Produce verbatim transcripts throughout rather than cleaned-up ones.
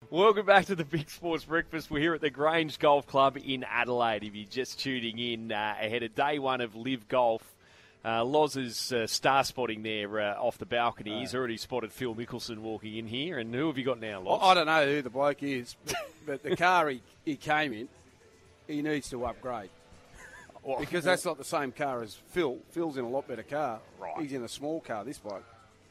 Welcome back to the Big Sports Breakfast. We're here at the Grange Golf Club in Adelaide. If you're just tuning in uh, ahead of day one of Live Golf, uh, Loz is uh, star spotting there uh, off the balcony. Right. He's already spotted Phil Mickelson walking in here. And who have you got now, Loz? I don't know who the bloke is, but, but the car he, he came in, he needs to upgrade. Well, because that's not the same car as Phil. Phil's in a lot better car. Right. He's in a small car, this bloke.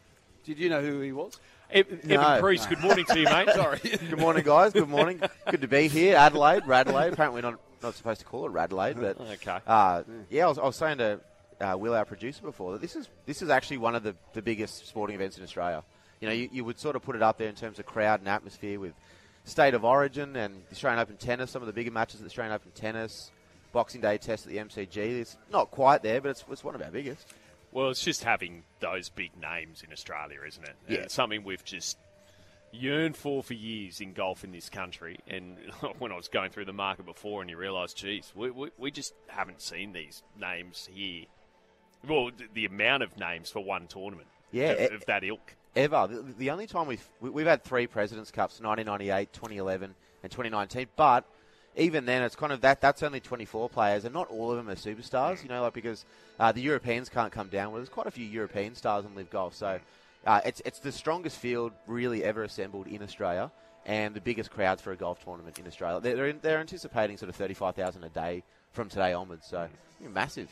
Did you know who he was? Evan no. Priest, good morning to you, mate. Sorry. Good morning, guys. Good morning. Good to be here. Adelaide, Radelaide. Apparently not not supposed to call it Radelaide, but okay. Uh, yeah, I was, I was saying to uh, Will, our producer, before that this is this is actually one of the, the biggest sporting events in Australia. You know, you, you would sort of put it up there in terms of crowd and atmosphere with State of Origin and the Australian Open Tennis. Some of the bigger matches at the Australian Open Tennis, Boxing Day test at the M C G. It's not quite there, but it's it's one of our biggest. Well, it's just having those big names in Australia, isn't it? Yeah. It's something we've just yearned for for years in golf in this country. And when I was going through the market before and you realise, geez, we, we, we just haven't seen these names here. Well, the, the amount of names for one tournament yeah, of, e- of that ilk. Ever. The, the only time we've, we've had three President's Cups, nineteen ninety-eight, twenty eleven and twenty nineteen, but even then, it's kind of that. That's only twenty-four players, and not all of them are superstars. You know, like because uh, the Europeans can't come down. Well, there's quite a few European stars in Live Golf, so uh, it's it's the strongest field really ever assembled in Australia, and the biggest crowds for a golf tournament in Australia. They're they're, in, they're anticipating sort of thirty-five thousand a day from today onwards, so you know, massive.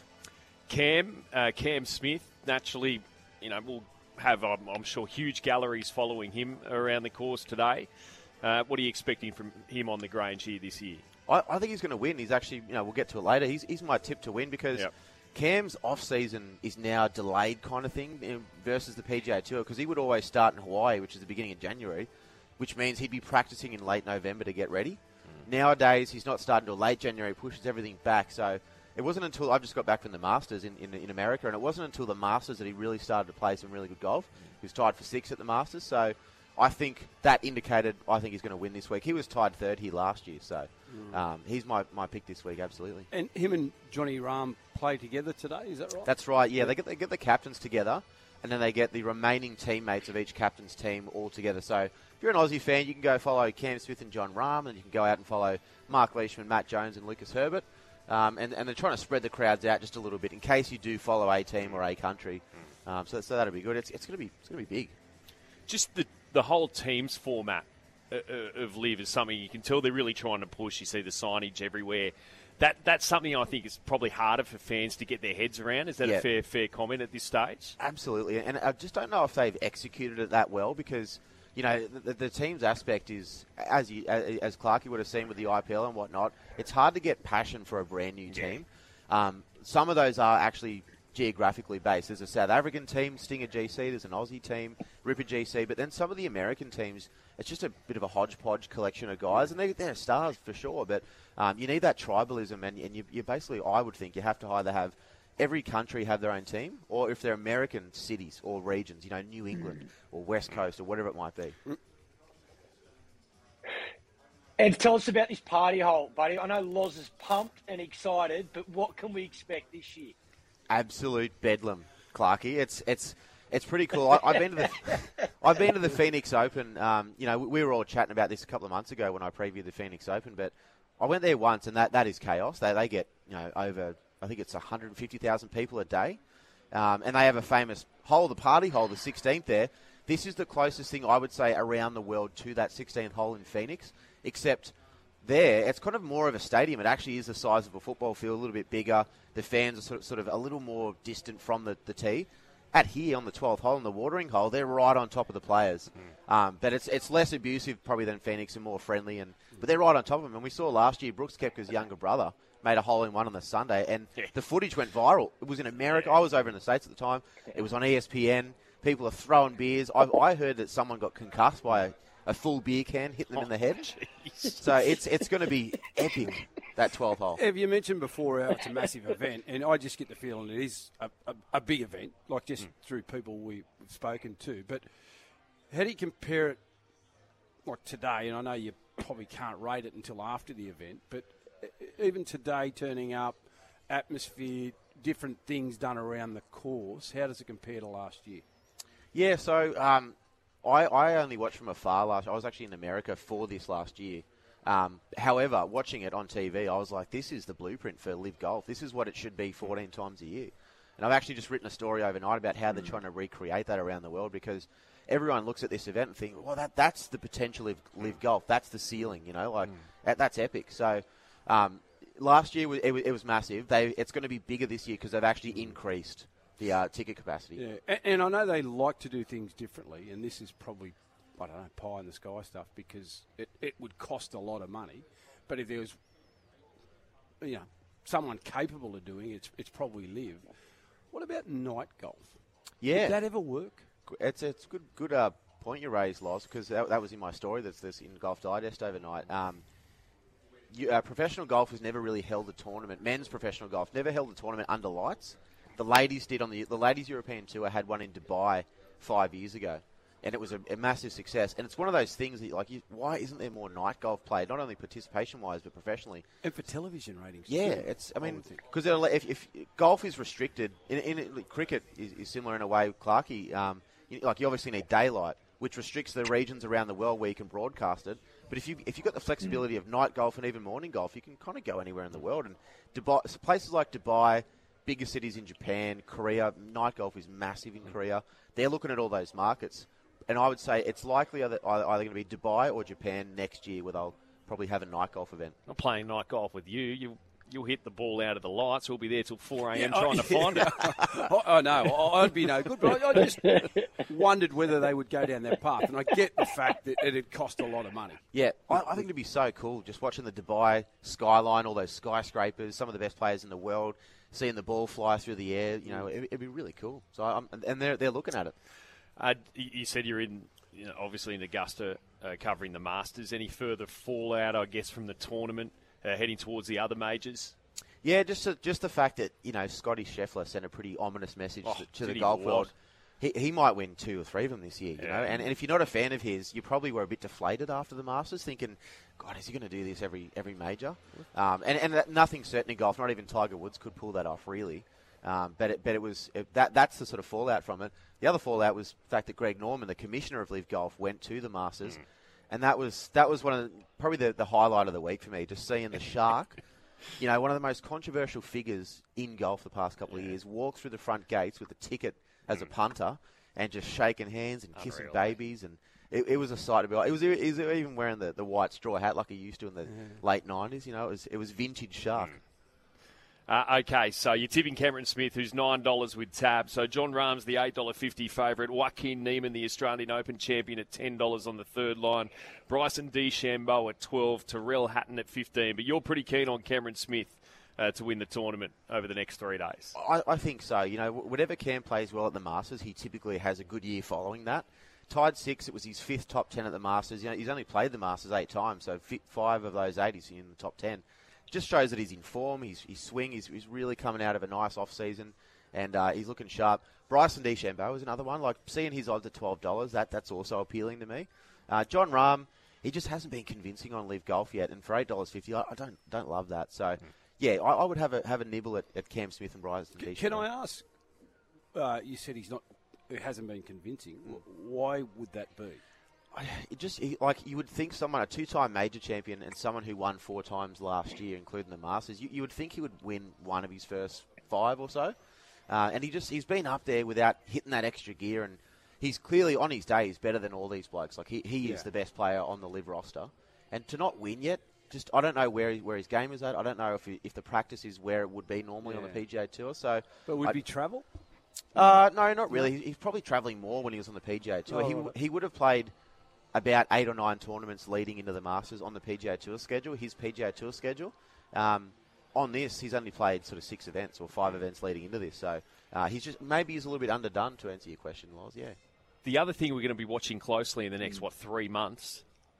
Cam uh, Cam Smith, naturally, you know, will have um, I'm sure huge galleries following him around the course today. Uh, what are you expecting from him on the Grange here this year? I, I think he's going to win. He's actually, you know, we'll get to it later. He's, he's my tip to win because yep. Cam's off-season is now delayed kind of thing you know, versus the P G A Tour because he would always start in Hawaii, which is the beginning of January, which means he'd be practicing in late November to get ready. Mm. Nowadays, he's not starting until late January, pushes everything back. So it wasn't until I've just got back from the Masters in, in, in America, and it wasn't until the Masters that he really started to play some really good golf. Mm. He was tied for sixth at the Masters, so I think that indicated I think he's going to win this week. He was tied third here last year, so mm. um, he's my, my pick this week, absolutely. And him and Johnny Rahm play together today, is that right? That's right, yeah. They get they get the captains together, and then they get the remaining teammates of each captain's team all together. So if you're an Aussie fan, you can go follow Cam Smith and John Rahm, and you can go out and follow Mark Leishman, Matt Jones, and Lucas Herbert. Um, and, and they're trying to spread the crowds out just a little bit in case you do follow a team or a country. Um, so, so that'll be good. It's, it's going to be it's going to be big. Just the the whole teams format of Live is something you can tell they're really trying to push. You see the signage everywhere. That that's something I think is probably harder for fans to get their heads around. Is that yeah. a fair fair comment at this stage? Absolutely, and I just don't know if they've executed it that well because you know the, the team's aspect is as you as Clarkie would have seen with the I P L and whatnot. It's hard to get passion for a brand new team. Yeah. Um, some of those are actually geographically based. There's a South African team, Stinger G C, there's an Aussie team, Ripper G C, but then some of the American teams, it's just a bit of a hodgepodge collection of guys, and they, they're stars for sure, but um, you need that tribalism, and, and you, you basically, I would think, you have to either have every country have their own team, or if they're American cities or regions, you know, New England or West Coast or whatever it might be. And tell us about this party hole, buddy. I know Loz is pumped and excited, but what can we expect this year? Absolute bedlam, Clarkie. It's it's it's pretty cool. I, I've been to the I've been to the Phoenix Open. Um, you know, we were all chatting about this a couple of months ago when I previewed the Phoenix Open. But I went there once, and that, that is chaos. They they get you know over I think it's one hundred fifty thousand people a day, um, and they have a famous hole, the party hole, the sixteenth there. This is the closest thing I would say around the world to that sixteenth hole in Phoenix, except there, it's kind of more of a stadium. It actually is the size of a football field, a little bit bigger. The fans are sort of, sort of a little more distant from the, the tee. At here on the twelfth hole, in the watering hole, they're right on top of the players. Mm. Um, but it's it's less abusive probably than Phoenix and more friendly. And but they're right on top of them. And we saw last year Brooks Koepka's younger brother made a hole-in-one on the Sunday, and yeah. the footage went viral. It was in America. I was over in the States at the time. It was on E S P N. People are throwing beers. I, I heard that someone got concussed by a, a full beer can hitting them oh, in the head. Geez. So it's it's going to be epic, that twelfth hole. Have you mentioned before how it's a massive event, and I just get the feeling it is a, a, a big event, like just mm. through people we've spoken to. But how do you compare it, like today, and I know you probably can't rate it until after the event, but even today turning up, atmosphere, different things done around the course, how does it compare to last year? Yeah, so um, I, I only watched from afar last. I was actually in America for this last year. Um, however, watching it on T V, I was like, this is the blueprint for Live Golf. This is what it should be fourteen times a year. And I've actually just written a story overnight about how they're trying to recreate that around the world, because everyone looks at this event and thinks, well, that that's the potential of Live Golf. That's the ceiling, you know, like mm. that, that's epic. So um, last year it, it was massive. They It's going to be bigger this year because they've actually increased the uh, ticket capacity. Yeah, and, and I know they like to do things differently, and this is probably, I don't know, pie in the sky stuff, because it, it would cost a lot of money. But if there was, you know, someone capable of doing it, it's, it's probably Live. What about night golf? Yeah. Would that ever work? It's it's a good good uh, point you raised, Loz, because that, that was in my story that's this in Golf Digest overnight. Um, you, uh, professional golf has never really held a tournament. Men's professional golf never held a tournament under lights. The ladies did on the the ladies European Tour had one in Dubai five years ago, and it was a, a massive success. And it's one of those things that, like, you, why isn't there more night golf played? Not only participation wise, but professionally. And for television ratings. Yeah, too, it's. I mean, because if, if golf is restricted, in, in cricket is, is similar in a way. Clarkie, um, you, like you obviously need daylight, which restricts the regions around the world where you can broadcast it. But if you if you've got the flexibility mm. of night golf and even morning golf, you can kind of go anywhere in the world. And Dubai, so places like Dubai, bigger cities in Japan, Korea, night golf is massive in mm. Korea. They're looking at all those markets. And I would say it's likely either, either going to be Dubai or Japan next year, where they'll probably have a night golf event. Not playing night golf with you. You You'll hit the ball out of the lights. We'll be there till four a.m. yeah, trying oh, to yeah. find it. oh, oh, no, I'd be no good. But I, I just wondered whether they would go down that path. And I get the fact that it'd cost a lot of money. Yeah, I, I think it'd be so cool just watching the Dubai skyline, all those skyscrapers, some of the best players in the world, seeing the ball fly through the air. You know, it, it'd be really cool. So, I'm, and they're they're looking at it. Uh, you said you're in, you know, obviously in Augusta, uh, covering the Masters. Any further fallout, I guess, from the tournament uh, heading towards the other majors? Yeah, just a, just the fact that, you know, Scotty Scheffler sent a pretty ominous message oh, to, to the golf world. He he might win two or three of them this year, you yeah. know. And, and if you're not a fan of his, you probably were a bit deflated after the Masters, thinking, God, is he going to do this every every major? Um, and and that, nothing's certain in golf. Not even Tiger Woods could pull that off, really. Um, but it, but it was it, that that's the sort of fallout from it. The other fallout was the fact that Greg Norman, the commissioner of Live Golf, went to the Masters, mm. and that was that was one of the, probably the, the highlight of the week for me. Just seeing the Shark, you know, one of the most controversial figures in golf the past couple yeah. of years, walk through the front gates with a ticket as mm. a punter and just shaking hands and kissing Unreal. babies, and it, it was a sight to behold. It was, it was even wearing the, the white straw hat like he used to in the yeah. late nineties. You know, it was it was vintage Shark. Mm. Uh, okay, so you're tipping Cameron Smith, who's nine dollars with tab. So John Rahm's the eight dollars fifty favourite. Joaquin Niemann, the Australian Open champion, at ten dollars on the third line. Bryson DeChambeau at twelve dollars. Tyrrell Hatton at fifteen dollars. But you're pretty keen on Cameron Smith uh, to win the tournament over the next three days. I, I think so. You know, whenever Cam plays well at the Masters, he typically has a good year following that. Tied six, it was his fifth top ten at the Masters. You know, he's only played the Masters eight times, so five of those eight he's in the top ten. Just shows that he's in form. He's, his swing is he's really coming out of a nice off season, and uh, he's looking sharp. Bryson DeChambeau is another one. Like seeing his odds at twelve dollars, that that's also appealing to me. Uh, John Rahm, he just hasn't been convincing on Live Golf yet, and for eight dollars fifty, I, I don't don't love that. So, mm. yeah, I, I would have a have a nibble at, at Cam Smith and Bryson DeChambeau. Can I ask? Uh, you said he's not. It hasn't been convincing. Why would that be? It just like you would think someone, a two-time major champion and someone who won four times last year, including the Masters, you, you would think he would win one of his first five or so. Uh, and he just he's been up there without hitting that extra gear, and he's clearly on his day he's better than all these blokes. Like he, he yeah. is the best player on the Live roster, and to not win yet, just I don't know where he, where his game is at. I don't know if he, if the practice is where it would be normally yeah. on the P G A Tour. So, but would I'd, be travel? Uh, no, not really. He, he's probably travelling more when he was on the P G A Tour. Oh, he right. he would have played about eight or nine tournaments leading into the Masters on the P G A Tour schedule, his P G A Tour schedule. Um, on this, he's only played sort of six events or five events leading into this. So uh, he's just maybe he's a little bit underdone, to answer your question, Loz. Yeah. The other thing we're going to be watching closely in the next, mm. what, three months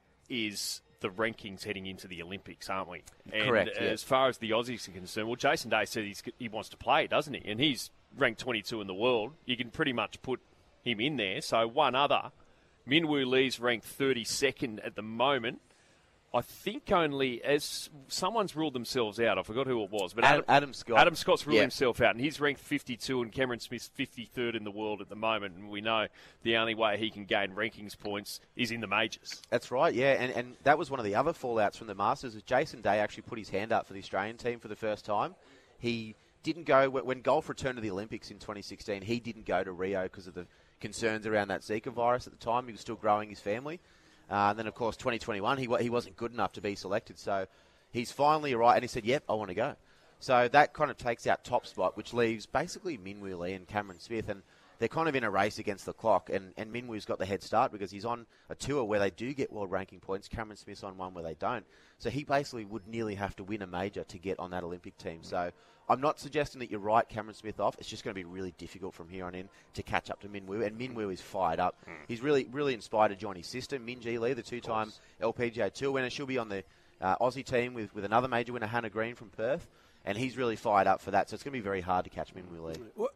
is the rankings heading into the Olympics, aren't we? And Correct. Yeah. As far as the Aussies are concerned, well, Jason Day said he's, he wants to play, doesn't he? And he's ranked twenty-two in the world. You can pretty much put him in there. So one other, Minwoo Lee's ranked thirty-second at the moment. I think only as someone's ruled themselves out. I forgot who it was, but Adam, Adam, Adam Scott. Adam Scott's ruled Yeah. himself out, and he's ranked fifty-two, and Cameron Smith's fifty-third in the world at the moment. And we know the only way he can gain rankings points is in the majors. That's right, yeah, and, and that was one of the other fallouts from the Masters. Was Jason Day actually put his hand up for the Australian team for the first time. He didn't go when golf returned to the Olympics in twenty sixteen. He didn't go to Rio because of the concerns around that Zika virus at the time. He was still growing his family. Uh, and then, of course, twenty twenty-one, he he wasn't good enough to be selected. So he's finally arrived, and he said, yep, I want to go. So that kind of takes out top spot, which leaves basically Minwoo Lee and Cameron Smith. And they're kind of in a race against the clock. And, and Minwoo's got the head start because he's on a tour where they do get world ranking points. Cameron Smith's on one where they don't. So he basically would nearly have to win a major to get on that Olympic team. So I'm not suggesting that you write Cameron Smith off. It's just going to be really difficult from here on in to catch up to Minwoo. And Minwoo is fired up. Mm. He's really, really inspired to join his sister, Minjee Lee, the two-time L P G A Tour winner. She'll be on the uh, Aussie team with, with another major winner, Hannah Green from Perth. And he's really fired up for that. So it's going to be very hard to catch Minwoo Lee. What,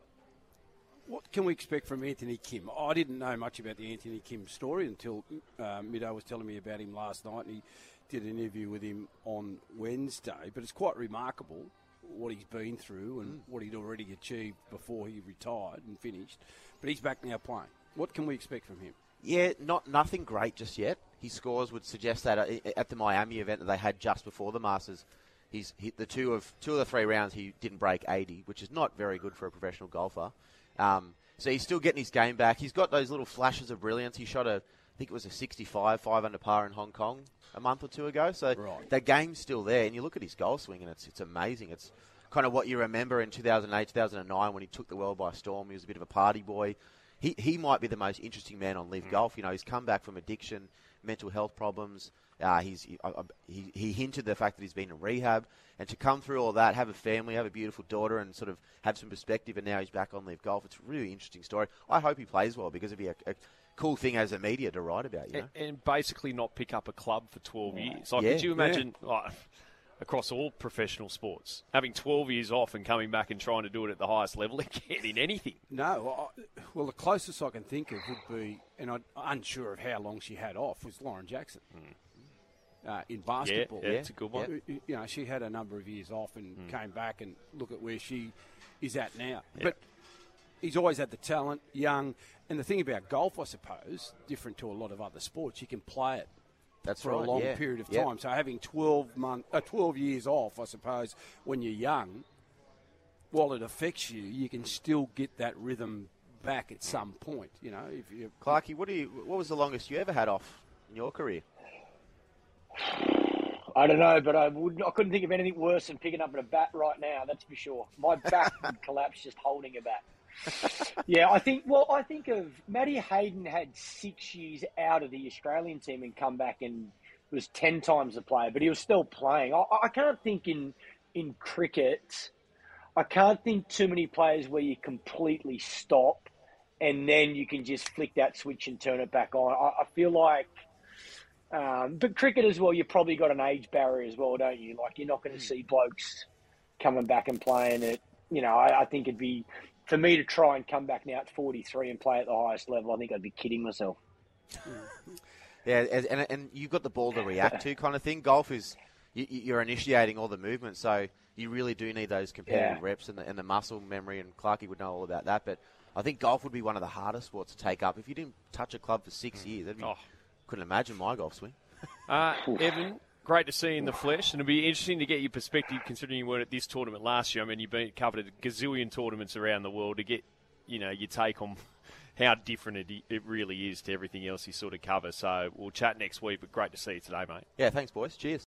what can we expect from Anthony Kim? I didn't know much about the Anthony Kim story until uh, Middo was telling me about him last night. And he did an interview with him on Wednesday. But it's quite remarkable what he's been through and mm. what he'd already achieved before he retired and finished. But he's back now playing. What can we expect from him? Yeah, not nothing great just yet. His scores would suggest that at the Miami event that they had just before the Masters, he's hit the two of two of the three rounds. He didn't break eighty, which is not very good for a professional golfer. Um, so he's still getting his game back. He's got those little flashes of brilliance. He shot a, I think it was a sixty-five, five under par in Hong Kong a month or two ago. So right. the game's still there. And you look at his golf swing, and it's it's amazing. It's kind of what you remember in two thousand eight, two thousand nine when he took the world by storm. He was a bit of a party boy. He he might be the most interesting man on Live mm. Golf. You know, he's come back from addiction, mental health problems. Uh, he's he, uh, he he hinted the fact that he's been in rehab, and to come through all that, have a family, have a beautiful daughter, and sort of have some perspective, and now he's back on Live Golf. It's a really interesting story. I hope he plays well because it'd be a, a cool thing as a media to write about. You know, and, and basically not pick up a club for twelve yeah. years. Like, yeah, could you imagine? Yeah. Like, across all professional sports, having twelve years off and coming back and trying to do it at the highest level again in anything? No. I, well, the closest I can think of would be, and I'm unsure of how long she had off, was Lauren Jackson mm. uh, in basketball. Yeah, yeah, it's a good one. You know, she had a number of years off and mm. came back, and look at where she is at now. Yeah. But he's always had the talent, young, and the thing about golf, I suppose, different to a lot of other sports, you can play it. That's for right, a long yeah. period of yep. time. So having twelve month, uh, twelve years off, I suppose, when you're young, while it affects you, you can still get that rhythm back at some point. You know, if you Clarkie, what do you? What was the longest you ever had off in your career? I don't know, but I would. I couldn't think of anything worse than picking up a bat right now. That's for sure. My back would collapse just holding a bat. Yeah, I think. Well, I think of Matty Hayden had six years out of the Australian team and come back and was ten times the player, but he was still playing. I, I can't think in in cricket. I can't think too many players where you completely stop and then you can just flick that switch and turn it back on. I, I feel like, um, but cricket as well. You probably got an age barrier as well, don't you? Like you're not going to see blokes coming back and playing it. You know, I, I think it'd be. For me to try and come back now at forty-three and play at the highest level, I think I'd be kidding myself. Yeah, and, and you've got the ball to react to kind of thing. Golf is, you, you're initiating all the movements, so you really do need those competitive yeah. reps and the, and the muscle memory, and Clarkie would know all about that. But I think golf would be one of the hardest sports to take up. If you didn't touch a club for six years, that'd be, oh. couldn't imagine my golf swing. Uh, Evan, great to see you in the flesh, and it'll be interesting to get your perspective considering you weren't at this tournament last year. I mean, you've been covered a gazillion tournaments around the world to get, you know, your take on how different it, it really is to everything else you sort of cover. So we'll chat next week, but great to see you today, mate. Yeah, thanks, boys. Cheers.